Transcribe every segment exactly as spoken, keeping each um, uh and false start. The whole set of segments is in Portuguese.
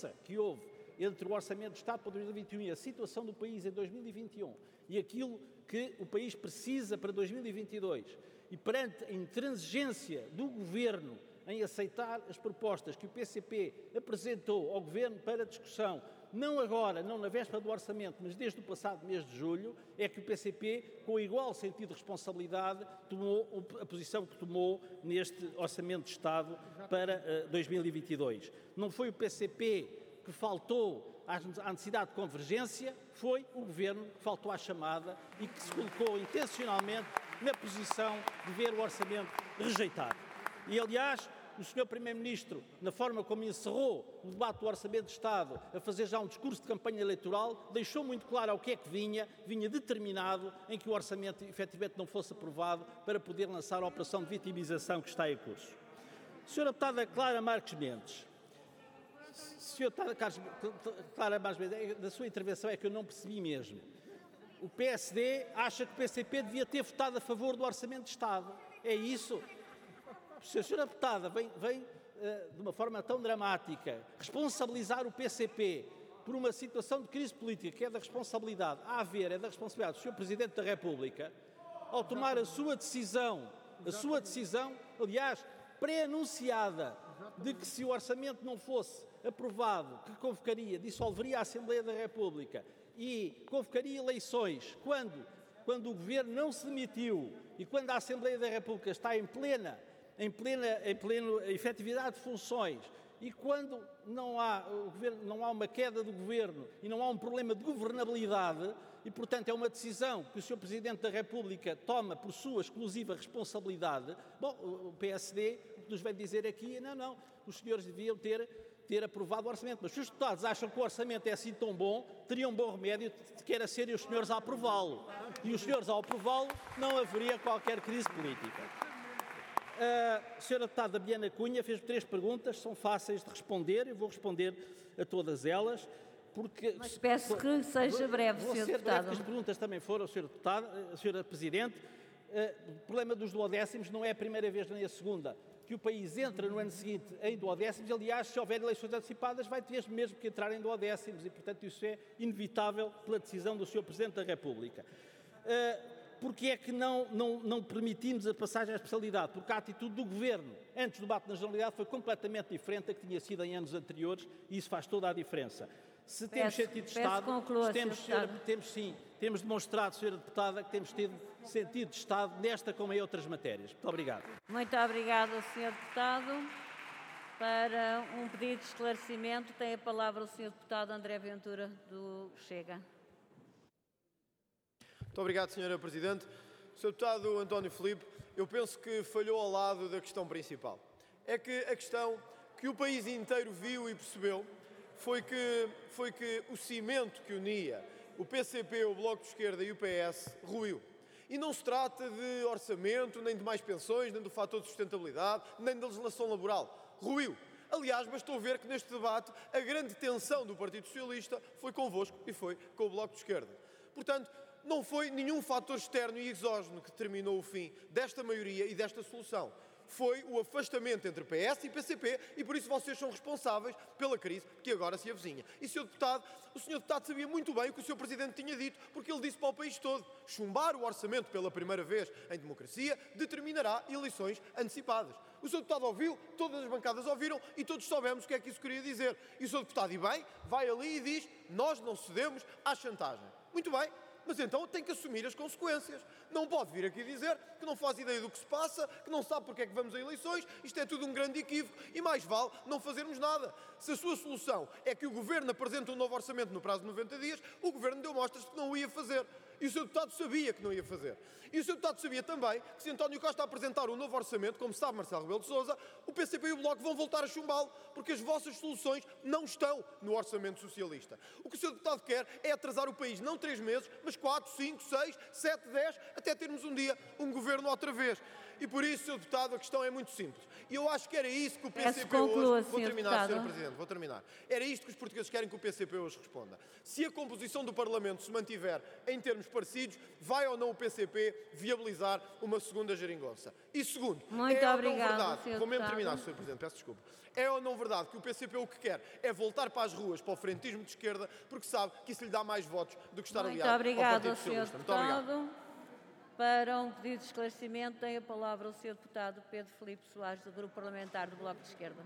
diferença que houve entre o Orçamento de Estado para dois mil e vinte e um e a situação do país em dois mil e vinte e um e aquilo que o país precisa para dois mil e vinte e dois, e perante a intransigência do Governo em aceitar as propostas que o P C P apresentou ao Governo para discussão, não agora, não na véspera do Orçamento, mas desde o passado mês de julho, é que o P C P, com igual sentido de responsabilidade, tomou a posição que tomou neste Orçamento de Estado para uh, dois mil e vinte e dois. Não foi o P C P que faltou à necessidade de convergência, foi o Governo que faltou à chamada e que se colocou intencionalmente na posição de ver o Orçamento rejeitado. E, aliás, o senhor Primeiro-Ministro, na forma como encerrou o debate do Orçamento de Estado, a fazer já um discurso de campanha eleitoral, deixou muito claro ao que é que vinha, vinha determinado em que o Orçamento efetivamente não fosse aprovado para poder lançar a operação de vitimização que está em curso. Senhora Deputada Clara Marques Mendes, Senhora Deputada Clara Marques Mendes, da sua intervenção é que eu não percebi mesmo. O P S D acha que o P C P devia ter votado a favor do Orçamento de Estado. É isso? Se a senhora deputada vem, vem uh, de uma forma tão dramática responsabilizar o P C P por uma situação de crise política que é da responsabilidade, a haver, é da responsabilidade do senhor Presidente da República, ao tomar a sua decisão, a sua decisão, aliás, pré-anunciada, de que se o orçamento não fosse aprovado, que convocaria, dissolveria a Assembleia da República e convocaria eleições quando, quando o Governo não se demitiu e quando a Assembleia da República está em plena em plena, em plena efetividade de funções e quando não há, o governo, não há uma queda do Governo e não há um problema de governabilidade e, portanto, é uma decisão que o senhor Presidente da República toma por sua exclusiva responsabilidade, bom, o P S D nos vem dizer aqui, não, não, os senhores deviam ter, ter aprovado o orçamento, mas se os deputados acham que o orçamento é assim tão bom, teriam um bom remédio que era serem os senhores a aprová-lo. E os senhores ao aprová-lo não haveria qualquer crise política. A senhora deputada Biana Cunha fez três perguntas, são fáceis de responder, eu vou responder a todas elas, porque... Mas peço que seja breve, vou senhor ser Deputado. Breve, as perguntas também foram, senhora Deputada, a senhora Presidente. O problema dos duodécimos não é a primeira vez nem a segunda que o país entra no ano seguinte em duodécimos. Aliás, se houver eleições antecipadas, vai ter mesmo que entrar em duodécimos e, portanto, isso é inevitável pela decisão do senhor Presidente da República. Porque é que não, não, não permitimos a passagem à especialidade? Porque a atitude do Governo antes do debate na Generalidade foi completamente diferente da que tinha sido em anos anteriores e isso faz toda a diferença. Se temos peço, sentido de peço Estado, conclua, temos, senhor senhora, temos sim, temos demonstrado, senhora Deputada, que temos tido sentido de Estado nesta como em outras matérias. Muito obrigado. Muito obrigado, senhor Deputado. Para um pedido de esclarecimento, tem a palavra o senhor Deputado André Ventura, do Chega. Muito obrigado, senhora Presidente. senhor Deputado António Filipe, eu penso que falhou ao lado da questão principal. É que a questão que o país inteiro viu e percebeu foi que, foi que o cimento que unia o P C P, o Bloco de Esquerda e o P S ruiu. E não se trata de orçamento, nem de mais pensões, nem do fator de sustentabilidade, nem da legislação laboral. Ruiu. Aliás, bastou ver que neste debate a grande tensão do Partido Socialista foi convosco e foi com o Bloco de Esquerda. Portanto, não foi nenhum fator externo e exógeno que determinou o fim desta maioria e desta solução. Foi o afastamento entre P S e P C P e por isso vocês são responsáveis pela crise que agora se avizinha. E, senhor Deputado, o senhor Deputado sabia muito bem o que o senhor Presidente tinha dito, porque ele disse para o país todo: chumbar o orçamento pela primeira vez em democracia determinará eleições antecipadas. O senhor Deputado ouviu, todas as bancadas ouviram e todos soubemos o que é que isso queria dizer. E o senhor Deputado, e bem, vai ali e diz: nós não cedemos à chantagem. Muito bem. Mas então tem que assumir as consequências. Não pode vir aqui dizer que não faz ideia do que se passa, que não sabe porque é que vamos a eleições, isto é tudo um grande equívoco e mais vale não fazermos nada. Se a sua solução é que o Governo apresente um novo orçamento no prazo de noventa dias, o Governo deu mostras de que não o ia fazer. E o senhor Deputado sabia que não ia fazer. E o senhor Deputado sabia também que se António Costa apresentar um novo orçamento, como sabe Marcelo Rebelo de Sousa, o P C P e o Bloco vão voltar a chumbá-lo, porque as vossas soluções não estão no orçamento socialista. O que o senhor Deputado quer é atrasar o país não três meses, mas quatro, cinco, seis, sete, dez, até termos um dia um governo outra vez. E por isso, senhor Deputado, a questão é muito simples. E eu acho que era isso que o P C P conclua, hoje... Vou terminar, deputado. senhor Presidente, vou terminar. Era isto que os portugueses querem que o P C P hoje responda. Se a composição do Parlamento se mantiver em termos parecidos, vai ou não o P C P viabilizar uma segunda geringonça? E segundo, muito é obrigado, ou não verdade... senhor Vou mesmo deputado. terminar, senhor Presidente, peço desculpa. É ou não verdade que o P C P o que quer é voltar para as ruas, para o frentismo de esquerda, porque sabe que isso lhe dá mais votos do que estar Muito aliado obrigado, ao Partido senhor Socialista. Muito obrigado. deputado. Para um pedido de esclarecimento, tem a palavra o senhor deputado Pedro Filipe Soares, do Grupo Parlamentar do Bloco de Esquerda.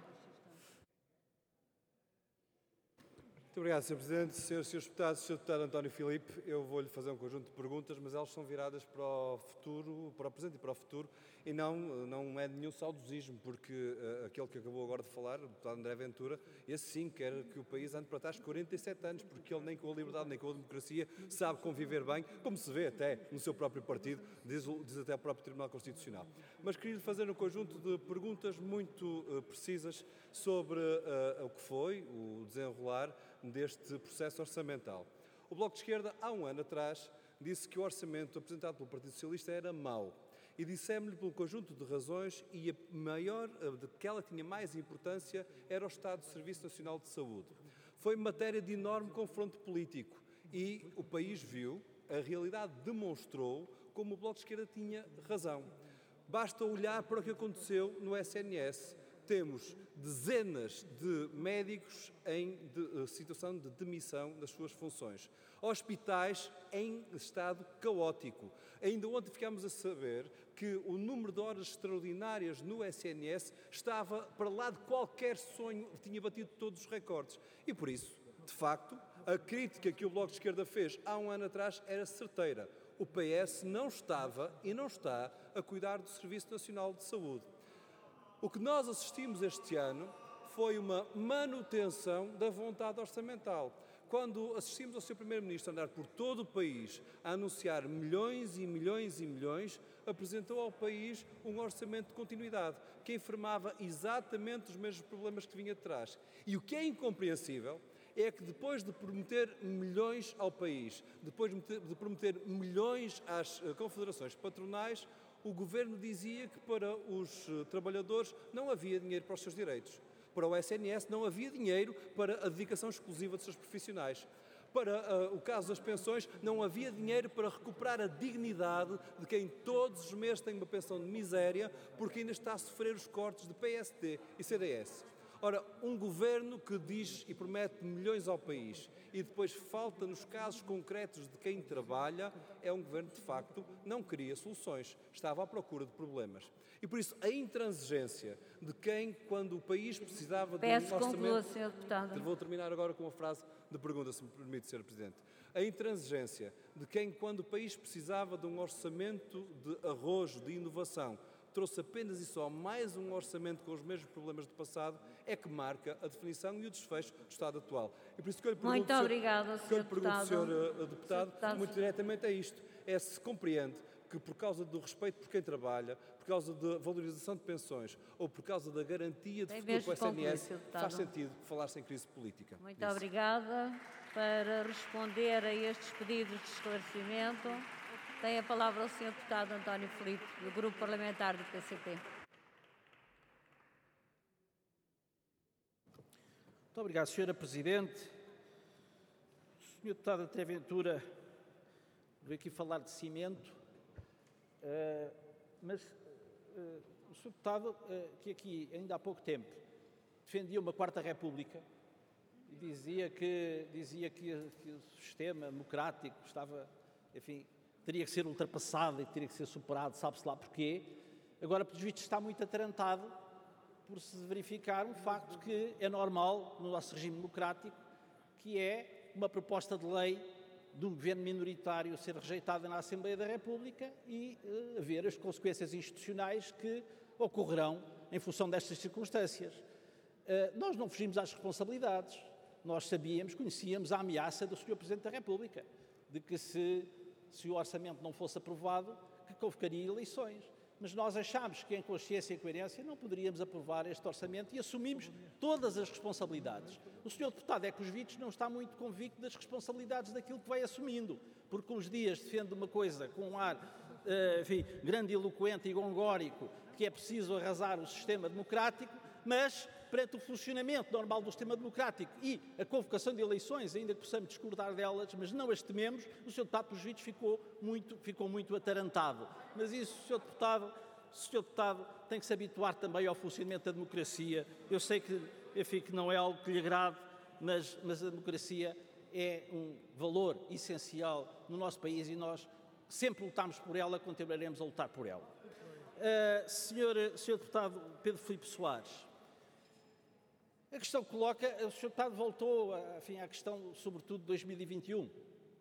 Muito obrigado, senhor Presidente. Senhores e senhores deputados, senhor Deputado António Filipe, eu vou-lhe fazer um conjunto de perguntas, mas elas são viradas para o futuro, para o presente e para o futuro, e não, não é nenhum saudosismo, porque uh, aquele que acabou agora de falar, o deputado André Ventura, esse sim quer que o país ande para trás quarenta e sete anos, porque ele nem com a liberdade nem com a democracia sabe conviver bem, como se vê até no seu próprio partido, diz, diz até o próprio Tribunal Constitucional. Mas queria-lhe fazer um conjunto de perguntas muito uh, precisas sobre uh, o que foi o desenrolar deste processo orçamental. O Bloco de Esquerda, há um ano atrás, disse que o orçamento apresentado pelo Partido Socialista era mau. E dissemos-lhe por um conjunto de razões, e a maior, aquela que tinha mais importância, era o Estado de Serviço Nacional de Saúde. Foi matéria de enorme confronto político e o país viu, a realidade demonstrou como o Bloco de Esquerda tinha razão. Basta olhar para o que aconteceu no S N S. Temos dezenas de médicos em de, situação de demissão das suas funções. Hospitais em estado caótico. Ainda ontem ficámos a saber que o número de horas extraordinárias no S N S estava para lá de qualquer sonho, tinha batido todos os recordes. E por isso, de facto, a crítica que o Bloco de Esquerda fez há um ano atrás era certeira. O P S não estava e não está a cuidar do Serviço Nacional de Saúde. O que nós assistimos este ano foi uma manutenção da vontade orçamental. Quando assistimos ao seu Primeiro-Ministro andar por todo o país a anunciar milhões e milhões e milhões, apresentou ao país um orçamento de continuidade, que informava exatamente os mesmos problemas que vinha de trás. E o que é incompreensível é que depois de prometer milhões ao país, depois de prometer milhões às confederações patronais, o Governo dizia que para os trabalhadores não havia dinheiro para os seus direitos. Para o S N S não havia dinheiro para a dedicação exclusiva de seus profissionais. Para uh, o caso das pensões, não havia dinheiro para recuperar a dignidade de quem todos os meses tem uma pensão de miséria porque ainda está a sofrer os cortes de P S D e C D S. Ora, um governo que diz e promete milhões ao país e depois falta nos casos concretos de quem trabalha, é um governo que, de facto, não cria soluções, estava à procura de problemas. E por isso, a intransigência de quem, quando o país precisava de um orçamento... Peço conclua, senhor Deputado. Vou terminar agora com uma frase de pergunta, se me permite, senhor Presidente. A intransigência de quem, quando o país precisava de um orçamento de arrojo, de inovação, trouxe apenas e só mais um orçamento com os mesmos problemas do passado, é que marca a definição e o desfecho do Estado atual. E por isso que eu lhe pergunto, muito obrigada, senhor Deputado. senhor uh, deputado, deputado, muito diretamente é isto, é se compreende que por causa do respeito por quem trabalha, por causa da valorização de pensões ou por causa da garantia de Tem futuro para o S N S, concluir, faz sentido falar-se em crise política. Muito Isso. obrigada. Para responder a estes pedidos de esclarecimento, tem a palavra o senhor Deputado António Filipe, do Grupo Parlamentar do P C P. Muito obrigado, senhora Presidente. O senhor Deputado André Ventura veio aqui falar de cimento, uh, mas uh, o senhor Deputado, uh, que aqui ainda há pouco tempo defendia uma Quarta República e dizia que, dizia que, que o sistema democrático estava, enfim, teria que ser ultrapassado e teria que ser superado, sabe-se lá porquê. Agora, pelos vistos, está muito atarantado por se verificar um facto que é normal no nosso regime democrático, que é uma proposta de lei de um governo minoritário ser rejeitada na Assembleia da República e uh, haver as consequências institucionais que ocorrerão em função destas circunstâncias. Uh, nós não fugimos às responsabilidades. Nós sabíamos, conhecíamos a ameaça do senhor Presidente da República, de que se, se o orçamento não fosse aprovado, que convocaria eleições. Mas nós achámos que, em consciência e coerência, não poderíamos aprovar este orçamento e assumimos todas as responsabilidades. O senhor Deputado é que os vistos não está muito convicto das responsabilidades daquilo que vai assumindo, porque uns dias defende uma coisa com um ar enfim, grandiloquente e gongórico que é preciso arrasar o sistema democrático, mas perante o funcionamento normal do sistema democrático e a convocação de eleições, ainda que possamos discordar delas, mas não as tememos, o senhor Deputado, pelos vistos, ficou muito, ficou muito atarantado. Mas isso, senhor Deputado, o senhor Deputado tem que se habituar também ao funcionamento da democracia. Eu sei que, enfim, que não é algo que lhe agrade, mas, mas a democracia é um valor essencial no nosso país e nós sempre lutamos por ela, continuaremos a lutar por ela. Uh, senhor, senhor Deputado Pedro Filipe Soares, a questão que coloca, o senhor Deputado voltou enfim, à questão, sobretudo, de dois mil e vinte e um.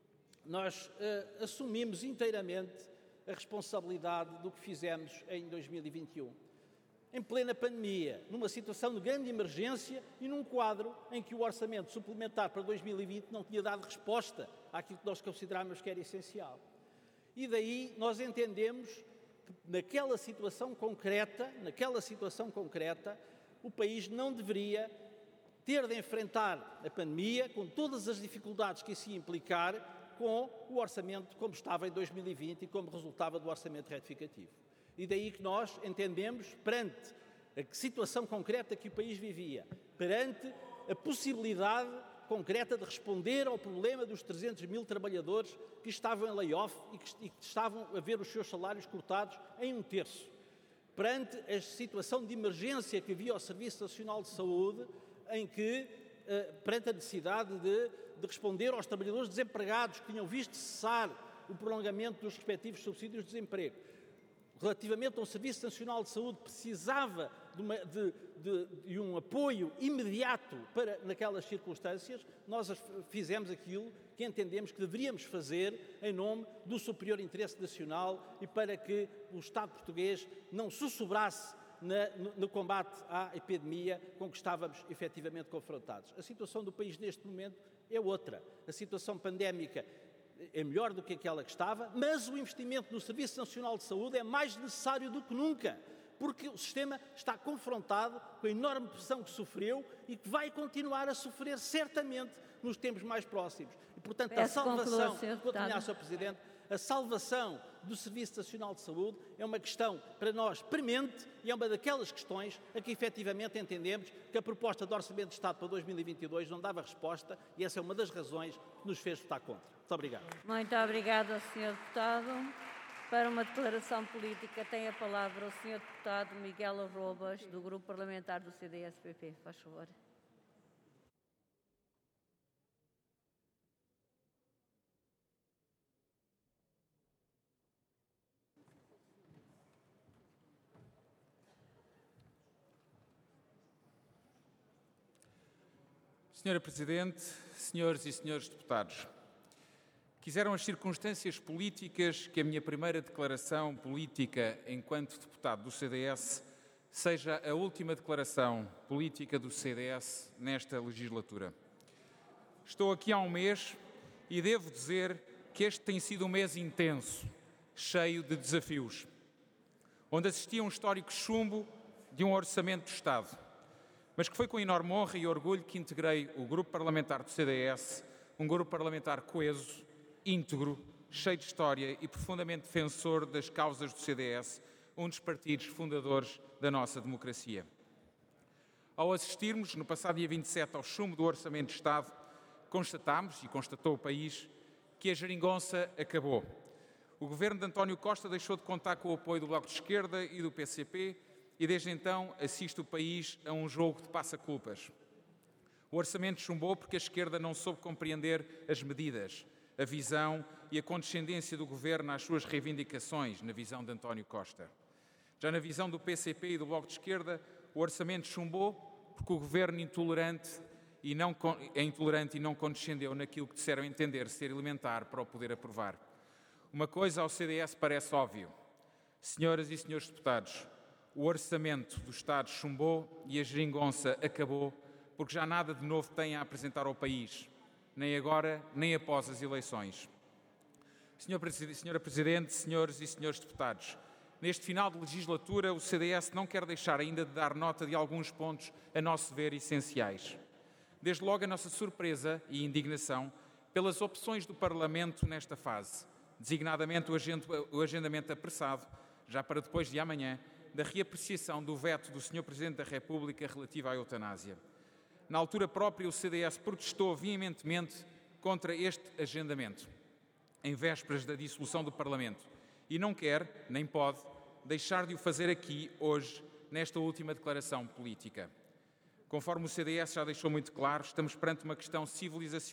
Nós uh, assumimos inteiramente a responsabilidade do que fizemos em dois mil e vinte e um. Em plena pandemia, numa situação de grande emergência e num quadro em que o orçamento suplementar para dois mil e vinte não tinha dado resposta àquilo que nós considerávamos que era essencial. E daí nós entendemos que naquela situação concreta, naquela situação concreta, o país não deveria ter de enfrentar a pandemia com todas as dificuldades que isso ia implicar com o orçamento como estava em dois mil e vinte e como resultava do orçamento retificativo. E daí que nós entendemos, perante a situação concreta que o país vivia, perante a possibilidade concreta de responder ao problema dos trezentos mil trabalhadores que estavam em layoff e que, e que estavam a ver os seus salários cortados em um terço, perante a situação de emergência que havia ao Serviço Nacional de Saúde, em que, perante a necessidade de, de responder aos trabalhadores desempregados que tinham visto cessar o prolongamento dos respectivos subsídios de desemprego, relativamente ao Serviço Nacional de Saúde, precisava de, uma, de, de, de um apoio imediato para, naquelas circunstâncias, nós fizemos aquilo que entendemos que deveríamos fazer em nome do superior interesse nacional e para que o Estado português não sussurrasse na, no, no combate à epidemia com que estávamos efetivamente confrontados. A situação do país neste momento é outra. A situação pandémica é melhor do que aquela que estava, mas o investimento no Serviço Nacional de Saúde é mais necessário do que nunca, porque o sistema está confrontado com a enorme pressão que sofreu e que vai continuar a sofrer certamente nos tempos mais próximos. E, portanto, Peço a salvação, conclua, vou terminar, senhor Presidente, a salvação do Serviço Nacional de Saúde é uma questão para nós premente e é uma daquelas questões a que efetivamente entendemos que a proposta de Orçamento de Estado para dois mil e vinte e dois não dava resposta e essa é uma das razões que nos fez votar contra. Muito obrigado. Muito obrigada, senhor Deputado. Para uma declaração política tem a palavra o senhor Deputado Miguel Arrobas, do Grupo Parlamentar do C D S P P. Faz favor. Senhora Presidente, senhores e senhores deputados, quiseram as circunstâncias políticas que a minha primeira declaração política enquanto deputado do C D S seja a última declaração política do C D S nesta legislatura. Estou aqui há um mês e devo dizer que este tem sido um mês intenso, cheio de desafios, onde assisti a um histórico chumbo de um orçamento do Estado, mas que foi com enorme honra e orgulho que integrei o grupo parlamentar do C D S, um grupo parlamentar coeso, íntegro, cheio de história e profundamente defensor das causas do C D S, um dos partidos fundadores da nossa democracia. Ao assistirmos, no passado dia vinte e sete, ao chumbo do Orçamento de Estado, constatámos, e constatou o país, que a geringonça acabou. O governo de António Costa deixou de contar com o apoio do Bloco de Esquerda e do P C P e desde então assiste o país a um jogo de passa-culpas. O orçamento chumbou porque a esquerda não soube compreender as medidas, a visão e a condescendência do governo às suas reivindicações, na visão de António Costa. Já na visão do P C P e do Bloco de Esquerda, o orçamento chumbou porque o governo intolerante e não, é intolerante e não condescendeu naquilo que disseram entender ser elementar para o poder aprovar. Uma coisa ao C D S parece óbvio. Senhoras e senhores deputados, o orçamento do Estado chumbou e a geringonça acabou porque já nada de novo tem a apresentar ao país, nem agora, nem após as eleições. Senhora Presidente, senhores e senhores deputados, neste final de legislatura o C D S não quer deixar ainda de dar nota de alguns pontos, a nosso ver, essenciais. Desde logo a nossa surpresa e indignação pelas opções do Parlamento nesta fase, designadamente o agendamento apressado, já para depois de amanhã, da reapreciação do veto do senhor Presidente da República relativo à eutanásia. Na altura própria, o C D S protestou veementemente contra este agendamento, em vésperas da dissolução do Parlamento, e não quer, nem pode, deixar de o fazer aqui, hoje, nesta última declaração política. Conforme o C D S já deixou muito claro, estamos perante uma questão civilizacional